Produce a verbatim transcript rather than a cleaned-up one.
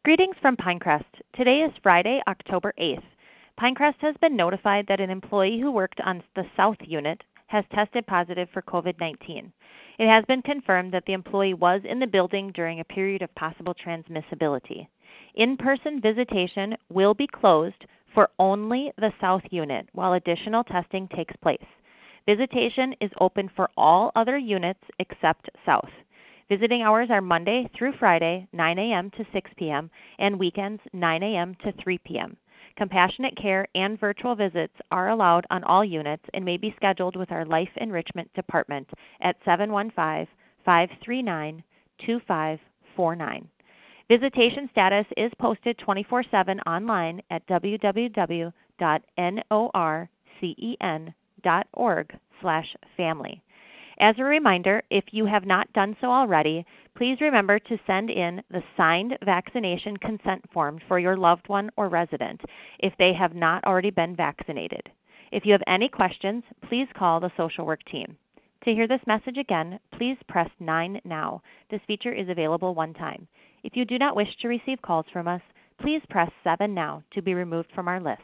Greetings from Pinecrest. Today is Friday, October eighth. Pinecrest has been notified that an employee who worked on the South Unit has tested positive for COVID nineteen. It has been confirmed that the employee was in the building during a period of possible transmissibility. In-person visitation will be closed for only the South Unit while additional testing takes place. Visitation is open for all other units except South. Visiting hours are Monday through Friday, nine a.m. to six p.m., and weekends, nine a.m. to three p.m. Compassionate care and virtual visits are allowed on all units and may be scheduled with our Life Enrichment Department at seven one five, five three nine, two five four nine. Visitation status is posted twenty-four seven online at w w w dot norcen dot org slash family. As a reminder, if you have not done so already, please remember to send in the signed vaccination consent form for your loved one or resident if they have not already been vaccinated. If you have any questions, please call the social work team. To hear this message again, please press nine now. This feature is available one time. If you do not wish to receive calls from us, please press seven now to be removed from our list.